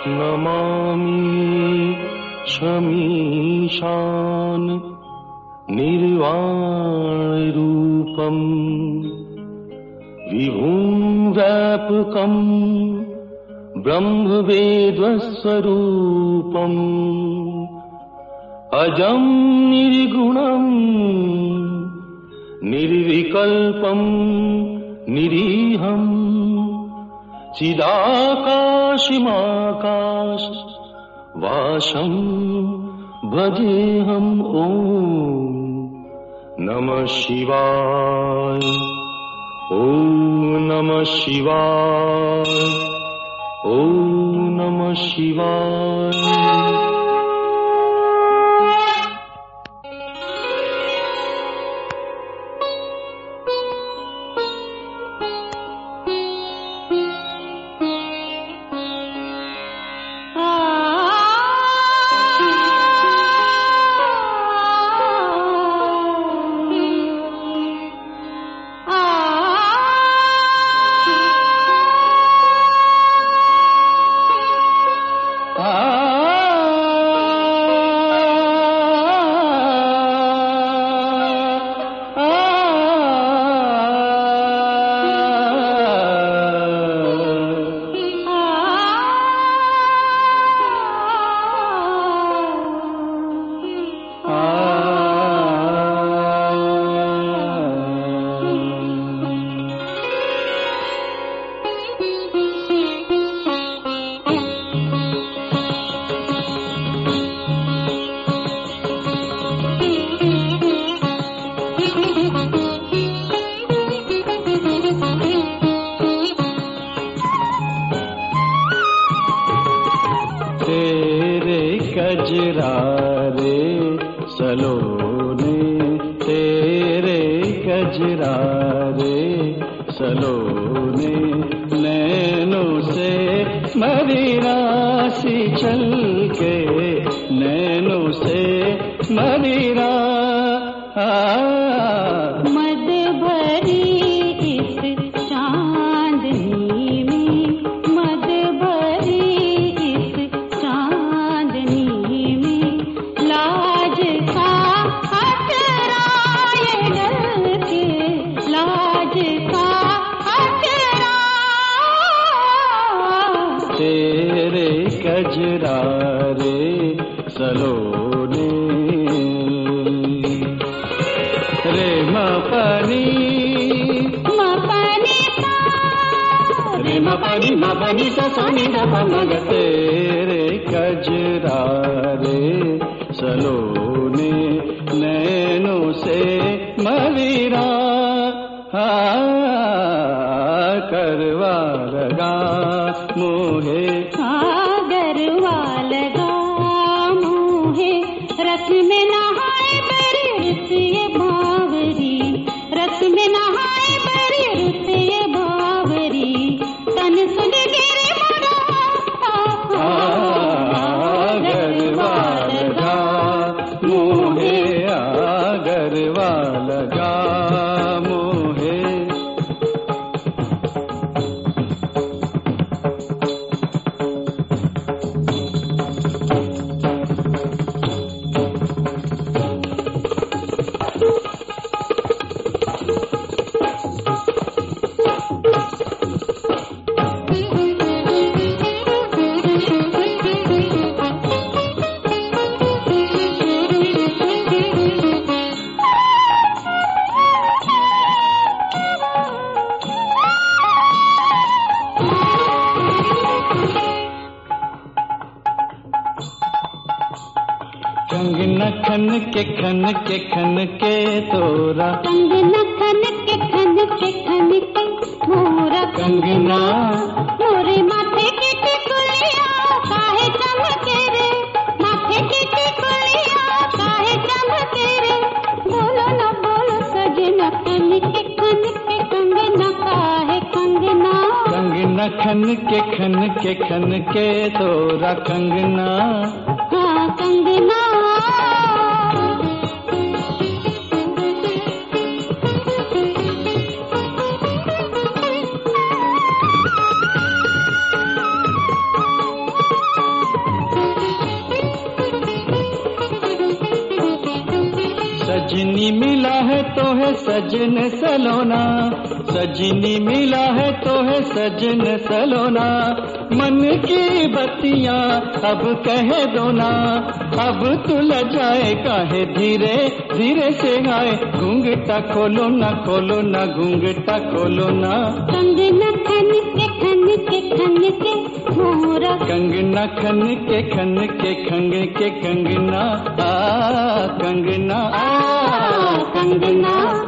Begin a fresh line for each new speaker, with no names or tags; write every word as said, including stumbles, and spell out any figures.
नमामि शमीशान निर्वाणरूपम् विभुं व्यापकम् ब्रह्मवेद्यस्वरूपम् अजं निर्गुणम् निर्विकल्पम् निरीहम् चिदाकाशमाकाश वासं भजेऽहम् ॐ नमः शिवाय ॐ नमः शिवाय ॐ नमः शिवाय।
तेरे कजरारे सलोने तेरे कजरारे सलोने नैनों से मरी राशि चल के नैनों से मरी रा
मद भरी इस चांदनी में मद भरी इस चांदनी में लाज का हटराए डर के लाज का हटरा
तेरे कजरारे सलोने रे मपनी
मपनी
रे मपनी मपनी सा सोनी दा पमग तेरे कजरारे सलोने नैनों से मवीरा करवा लगा मोहे
गरवा लगा मोहे रस में नहाए बड़ी रुत ये बावरी रस में नहाए बड़ी रुत ये बावरी तन सुन गिरे मरा
गरवा लगा मोहे गरवा लगा मोहे कंगन खन के खन के खन के तोरा
कंगना खन के खन के खन के मोरा
कंगना
मोरे माथे की टिकुलिया काहे चमके रे माथे की टिकुलिया काहे चमके रे बोलो न बोलो सजना खन के खन के कंगना काहे कंगना
कंगना खन के खन के खन के तोरा कंगना
हाँ कंगना
सजनी मिला है तो है सजन सलोना, सजनी मिला है तो है सजन सलोना। मन की बत्तियां अब कह दो ना, अब तू लजाए काहे धीरे धीरे से आए। घूंघटा खोलो ना खोलो ना घूंघटा खोलो ना।
कंगना खन के खन के खन के मोरा,
कंगना खन के खन के खंग के कंगना आ कंगना आ
कंगना।